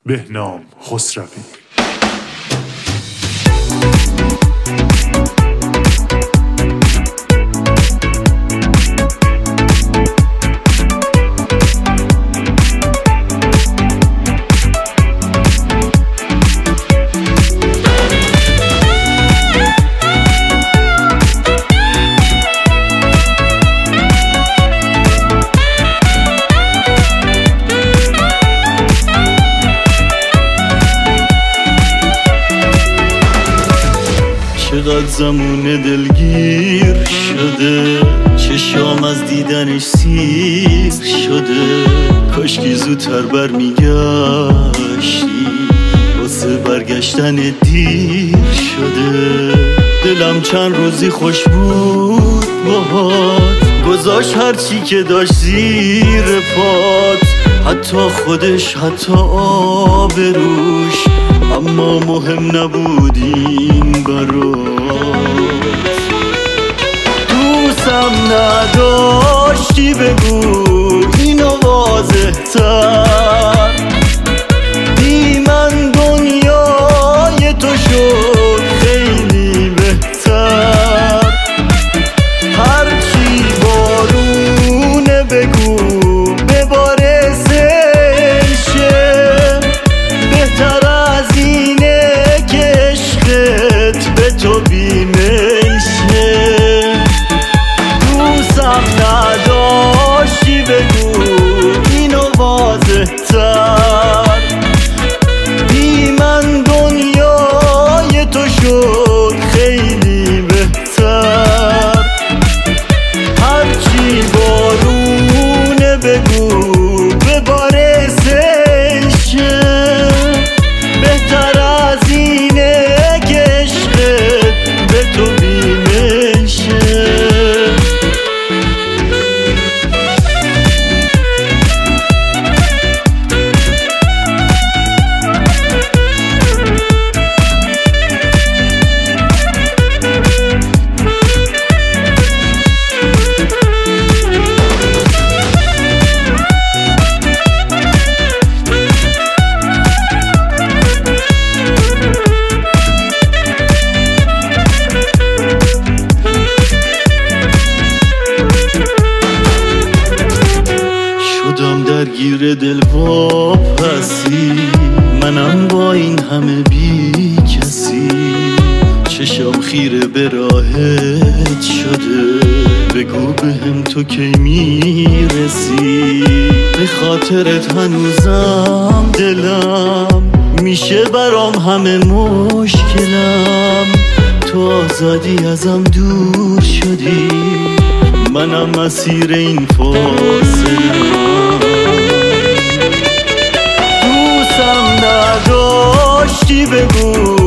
بهنام خسروی. چقدر زمان دلگیر شده، چشام از دیدنش سیر شده. کاشکی زودتر برمیگشتی، واسه برگشتن دیر شده. دلم چند روزی خوش بود باهات، گذاشت هرچی که داشت زیر پات، حتی خودش حتی آبروش، اما مهم نبود این برات. دوستم نداشتی بگو اینو واضح تر، بی من دنیای تو شد خیلی بهتر. هرچی بارونه بگو بباره سلشه، بهتر از اینه که عشقت به تو بیمیل شه. دوستم نداشتی بگو اینو واضح تر، بی من دنیای تو شد خیلی بهتر. هرچی بارونه بگو بباره سیل شه، بهتر از اینه که عشقت به تو بیمیل شه. شدم درگیر دل واپسی، منم با این همه بی کسی. چشم خیره به راهت شده، بگو بهم تو کی میرسی. به خاطرت هنوزم دلم میشه برام همه مشکلم. تو آزادی ازم دور شدی، منم مسیر این فاصله‌ام. دوستم نداشتی بگو